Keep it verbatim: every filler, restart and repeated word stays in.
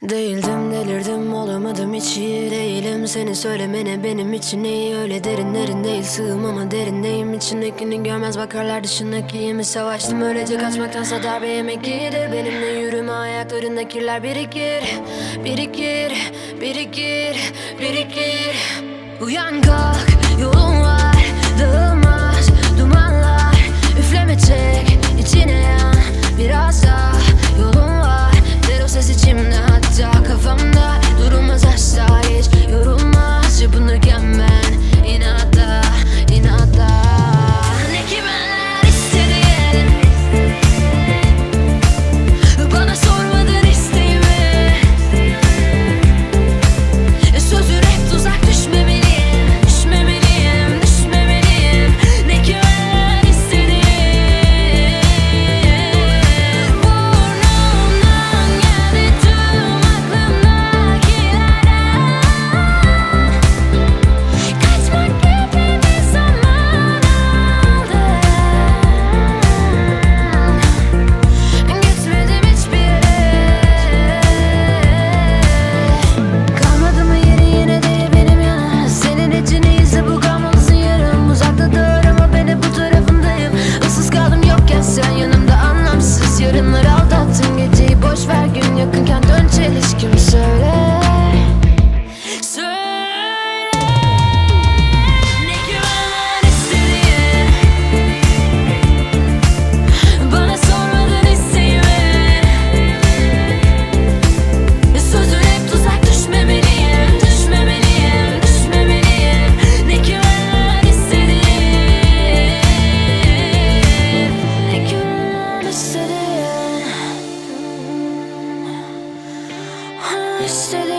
Değildim, delirdim, olamadım, hiç iyi değilim. Seni söylemene benim için iyi, öyle derinlerin değil, sığım ama derindeyim. İçindekini görmez bakarlar, dışındaki iyi mi? Savaştım öylece kaçmaktansa darbe yemek iyidir. Benimle yürüme, ayaklarında kirler birikir, birikir, birikir, birikir. Uyan kalk, yolun var, dağılmaz dumanlar. Üfleme çek, içine yan, biraz daha yolun var. Der o ses içimde, hatta kafamda. Durulmaz asla, hiç yorulmaz. Çırpınırken ben inatla, inatla. Ne kimenler istediğin, bana sormadın isteğimi. Sözü hep tuzak, düşmemeliyim, düşmemeliyim, düşmemeliyim. Ne kimenler istediğin, burnumdan geldi tüm aklımdakilerden. Kaçmak gibi bir zaman aldı. Gitmedim hiçbir yere. Kalmadı mı yeri yine de benim yana? Senin için iyiyse bu kalmalısın yarım. Uzakta dur ama ben hep bu tarafındayım. Issız kaldım yokken sen yanımda, anlamsız yarınları aldattın. Geceyi boş ver, gün yakınken dön çelişkim. Söyle, söyle. Ne güvenler istediğin, bana sormadın isteğimi. Sözün hep tuzak, düşmemeliyim, düşmemeliyim, düşmemeliyim. Ne güvenler istediğin, ne güvenler istediğin, istediğin.